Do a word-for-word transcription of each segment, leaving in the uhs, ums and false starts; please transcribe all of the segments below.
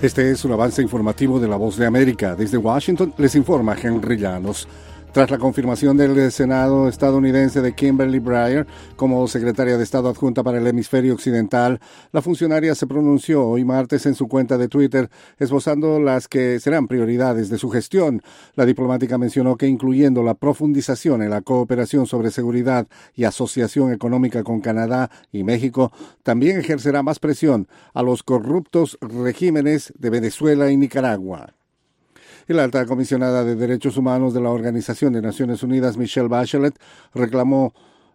Este es un avance informativo de La Voz de América. Desde Washington les informa Henry Llanos. Tras la confirmación del Senado estadounidense de Kimberly Breyer como secretaria de Estado adjunta para el hemisferio occidental, la funcionaria se pronunció hoy martes en su cuenta de Twitter, esbozando las que serán prioridades de su gestión. La diplomática mencionó que, incluyendo la profundización en la cooperación sobre seguridad y asociación económica con Canadá y México, también ejercerá más presión a los corruptos regímenes de Venezuela y Nicaragua. Y la alta comisionada de Derechos Humanos de la Organización de Naciones Unidas, Michelle Bachelet, reclamó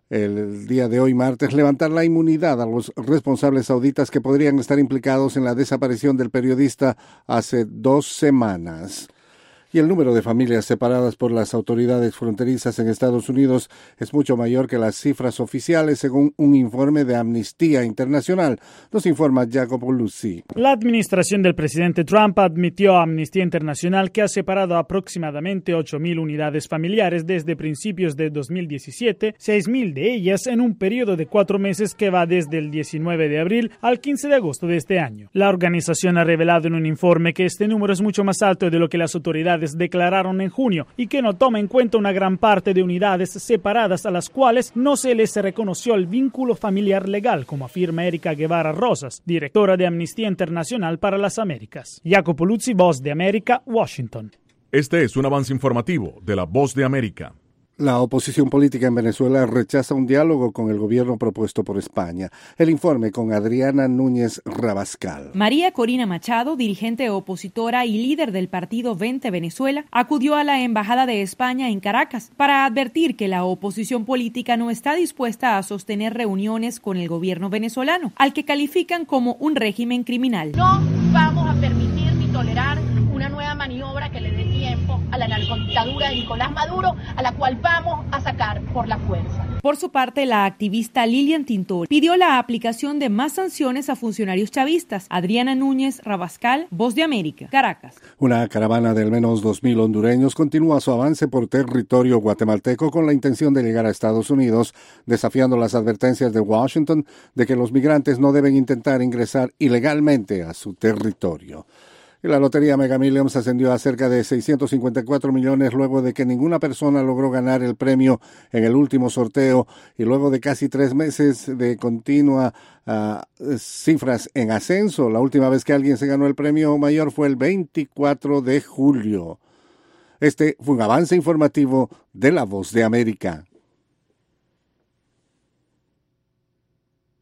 el día de hoy martes levantar la inmunidad a los responsables sauditas que podrían estar implicados en la desaparición del periodista hace dos semanas. Y el número de familias separadas por las autoridades fronterizas en Estados Unidos es mucho mayor que las cifras oficiales, según un informe de Amnistía Internacional. Nos informa Jacopo Luzzi. La administración del presidente Trump admitió a Amnistía Internacional que ha separado aproximadamente ocho mil unidades familiares desde principios de dos mil diecisiete, seis mil de ellas en un periodo de cuatro meses que va desde el diecinueve de abril al quince de agosto de este año. La organización ha revelado en un informe que este número es mucho más alto de lo que las autoridades declararon en junio y que no toma en cuenta una gran parte de unidades separadas a las cuales no se les reconoció el vínculo familiar legal, como afirma Erika Guevara Rosas, directora de Amnistía Internacional para las Américas. Jacopo Luzzi, Voz de América, Washington. Este es un avance informativo de la Voz de América. La oposición política en Venezuela rechaza un diálogo con el gobierno propuesto por España. El informe con Adriana Núñez Rabascal. María Corina Machado, dirigente opositora y líder del partido Vente Venezuela, acudió a la Embajada de España en Caracas para advertir que la oposición política no está dispuesta a sostener reuniones con el gobierno venezolano, al que califican como un régimen criminal. No vamos a permitir ni tolerar una nueva maniobra que le dé tiempo a la narcodictadura de Nicolás Maduro, a la cual vamos a sacar por la fuerza. Por su parte, la activista Lilian Tintori pidió la aplicación de más sanciones a funcionarios chavistas. Adriana Núñez Rabascal, Voz de América, Caracas. Una caravana de al menos dos mil hondureños continúa su avance por territorio guatemalteco con la intención de llegar a Estados Unidos, desafiando las advertencias de Washington de que los migrantes no deben intentar ingresar ilegalmente a su territorio. Y la lotería Mega Millions ascendió a cerca de seiscientos cincuenta y cuatro millones luego de que ninguna persona logró ganar el premio en el último sorteo y luego de casi tres meses de continua uh, cifras en ascenso. La última vez que alguien se ganó el premio mayor fue el veinticuatro de julio. Este fue un avance informativo de La Voz de América.